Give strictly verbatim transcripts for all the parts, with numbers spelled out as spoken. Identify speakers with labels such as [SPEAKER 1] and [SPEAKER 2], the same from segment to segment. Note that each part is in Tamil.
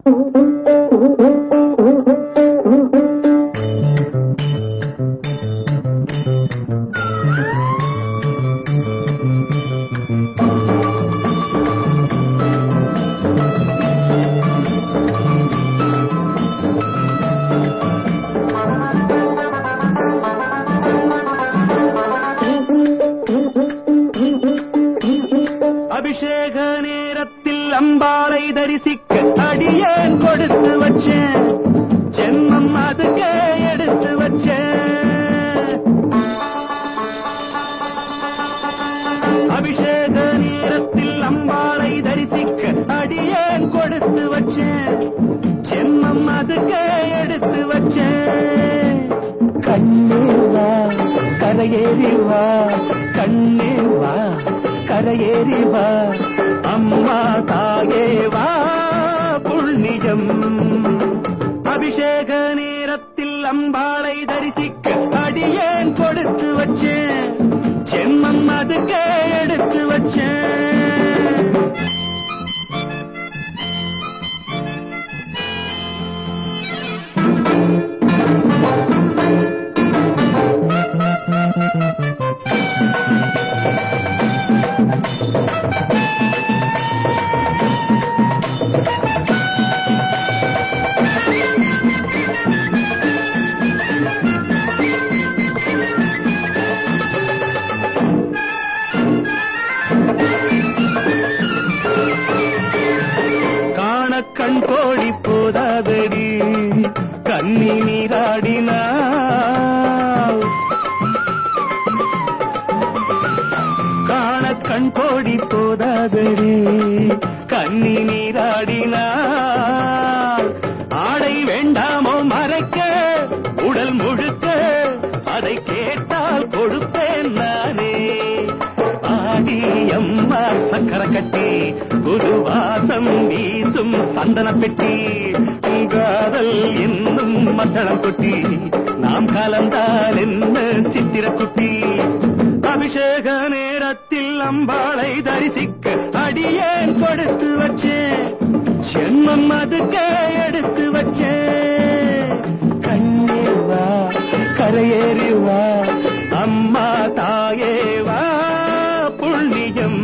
[SPEAKER 1] அபிஷேக நேரத்தில் அம்பாளை தரிசிக்க அடியேன் கொடுத்து வச்சேன், ஜென்மம் அதுக்கே எடுத்து வச்சேன். அபிஷேக நேரத்தில் அம்பாளை தரிசிக்க அடியேன் கொடுத்து வச்சேன், ஜென்மம் அதுக்கே எடுத்து வச்சேன். கண்ணே வா கரையேறி வா, கண்ணே வா கரையேறி வா, அம்மா தாயே வா புண்ணியம். அபிஷேக நேரத்தில் அம்பாளை தரிசிக்க அடியேன் கொடுத்து வச்சேன், ஜென்மம் அதுக்கே எடுத்து வச்சேன். கண் கோடி போதாதடி கண்ணி நீராடினாள், காண கண் கோடி போதாதடி கண்ணி நீராடினாள். ஆடை வேண்டாமோ மறைக்க உடல் முழுக்க, அதை கேட்டால் கொடுப்பேன் நானே. ஆடி அம்மா சக்கர கட்டி குருவாசம் வீசும் சந்தன பெட்டி, காதல் என்னும் மத்தளம் கொட்டி நாம் கலந்தால் என்ன சித்திர குட்டி. அபிஷேக நேரத்தில் அம்பாளை தரிசிக்க அடியேன் கொடுத்து வச்சேன், ஜென்மம் அதுக்கே எடுத்து வச்சேன். கண்ணே வா கரையேறி வா, அம்மா தாயே வா புண்ணியம்.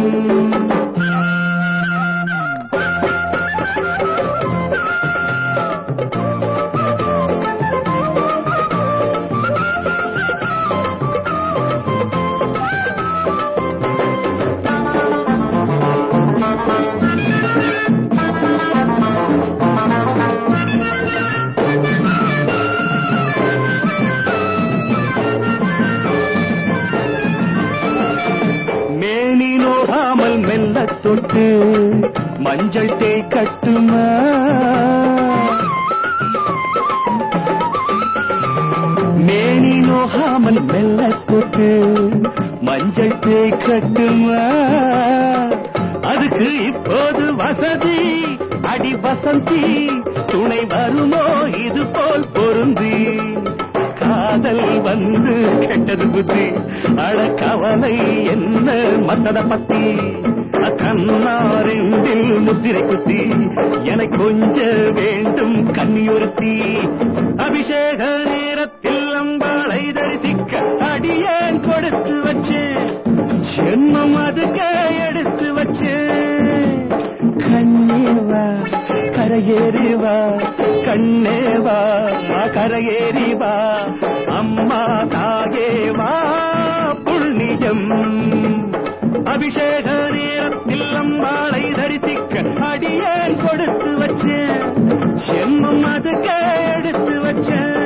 [SPEAKER 1] மேனி நோகாமல் மெல்ல தொட்டு மஞ்சள் தேய் கட்டுமா, மேனி நோகாமல் மெல்ல தொட்டு மஞ்சள் தேய் கட்டுமா. அதுக்கு இப்போது வசதி அடி வசந்தி, துணை வருமோ இது போல் பொருந்தி. காதல் வந்து கெட்டது புத்தி, அட கவலை என்ன மத்தத பத்தி. கண்ணாரெண்டில் முத்திரை குத்தி எனக்கு கொஞ்ச வேண்டும் கன்னியொருத்தி. அபிஷேக நேரத்தில் அம்பாளை தரிசிக்க அடியேன் கொடுத்து வச்சேன், ஜென்மம் அதுக்கே எடுத்து வச்சேன். கண்ணே வா கரையேறி வா, கண்ணே வா கரையேறி வா, அம்மா தாயே வா புண்ணியம். அபிஷேக நேரத்தில் அம்பாளை தரிசிக்க அடியேன் கொடுத்து வச்சேன், ஜென்மம் அதுக்கே எடுத்து வச்சேன்.